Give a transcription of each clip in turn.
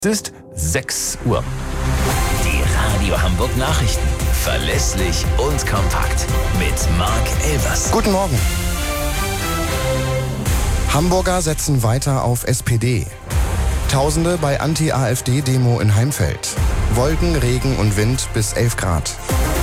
Es ist 6 Uhr. Die Radio Hamburg Nachrichten. Verlässlich und kompakt. Mit Marc Elvers. Guten Morgen. Hamburger setzen weiter auf SPD. Tausende bei Anti-AfD-Demo in Heimfeld. Wolken, Regen und Wind bis 11 Grad.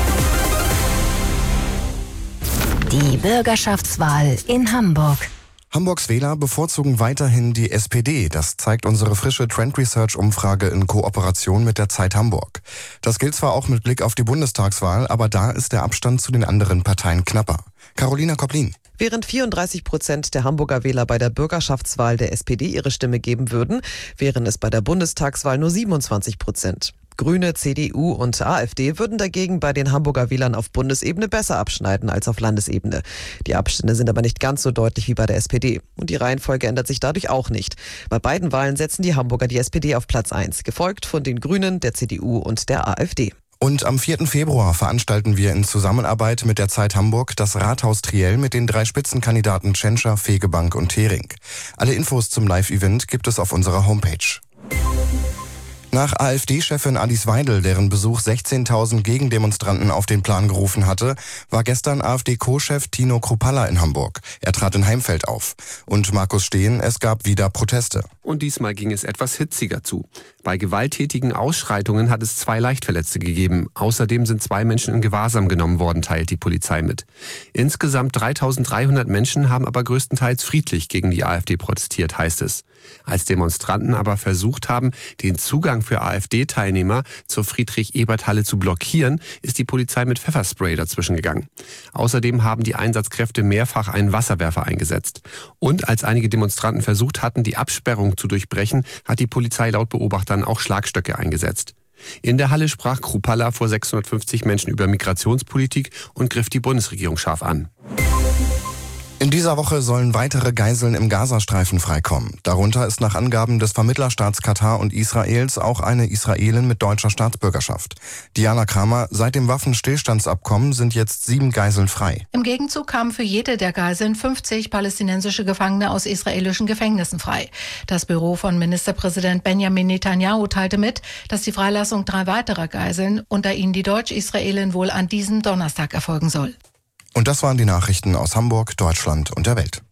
Die Bürgerschaftswahl in Hamburg. Hamburgs Wähler bevorzugen weiterhin die SPD. Das zeigt unsere frische Trend Research-Umfrage in Kooperation mit der Zeit Hamburg. Das gilt zwar auch mit Blick auf die Bundestagswahl, aber da ist der Abstand zu den anderen Parteien knapper. Carolina Koplin. Während 34% der Hamburger Wähler bei der Bürgerschaftswahl der SPD ihre Stimme geben würden, wären es bei der Bundestagswahl nur 27%. Grüne, CDU und AfD würden dagegen bei den Hamburger Wählern auf Bundesebene besser abschneiden als auf Landesebene. Die Abstände sind aber nicht ganz so deutlich wie bei der SPD. Und die Reihenfolge ändert sich dadurch auch nicht. Bei beiden Wahlen setzen die Hamburger die SPD auf Platz 1, gefolgt von den Grünen, der CDU und der AfD. Und am 4. Februar veranstalten wir in Zusammenarbeit mit der Zeit Hamburg das Rathaus-Triell mit den 3 Spitzenkandidaten Tschentscher, Fegebank und Thering. Alle Infos zum Live-Event gibt es auf unserer Homepage. Nach AfD-Chefin Alice Weidel, deren Besuch 16.000 Gegendemonstranten auf den Plan gerufen hatte, war gestern AfD-Co-Chef Tino Kruppalla in Hamburg. Er trat in Heimfeld auf. Und Markus Steen, es gab wieder Proteste. Und diesmal ging es etwas hitziger zu. Bei gewalttätigen Ausschreitungen hat es 2 Leichtverletzte gegeben. Außerdem sind 2 Menschen in Gewahrsam genommen worden, teilt die Polizei mit. Insgesamt 3.300 Menschen haben aber größtenteils friedlich gegen die AfD protestiert, heißt es. Als Demonstranten aber versucht haben, den Zugang für AfD-Teilnehmer zur Friedrich-Ebert-Halle zu blockieren, ist die Polizei mit Pfefferspray dazwischen gegangen. Außerdem haben die Einsatzkräfte mehrfach einen Wasserwerfer eingesetzt. Und als einige Demonstranten versucht hatten, die Absperrung zu durchbrechen, hat die Polizei laut Beobachtern auch Schlagstöcke eingesetzt. In der Halle sprach Kruppalla vor 650 Menschen über Migrationspolitik und griff die Bundesregierung scharf an. In dieser Woche sollen weitere Geiseln im Gazastreifen freikommen. Darunter ist nach Angaben des Vermittlerstaats Katar und Israels auch eine Israelin mit deutscher Staatsbürgerschaft. Diana Kramer, seit dem Waffenstillstandsabkommen sind jetzt 7 Geiseln frei. Im Gegenzug kamen für jede der Geiseln 50 palästinensische Gefangene aus israelischen Gefängnissen frei. Das Büro von Ministerpräsident Benjamin Netanyahu teilte mit, dass die Freilassung 3 weiterer Geiseln, unter ihnen die Deutsch-Israelin, wohl an diesem Donnerstag erfolgen soll. Und das waren die Nachrichten aus Hamburg, Deutschland und der Welt.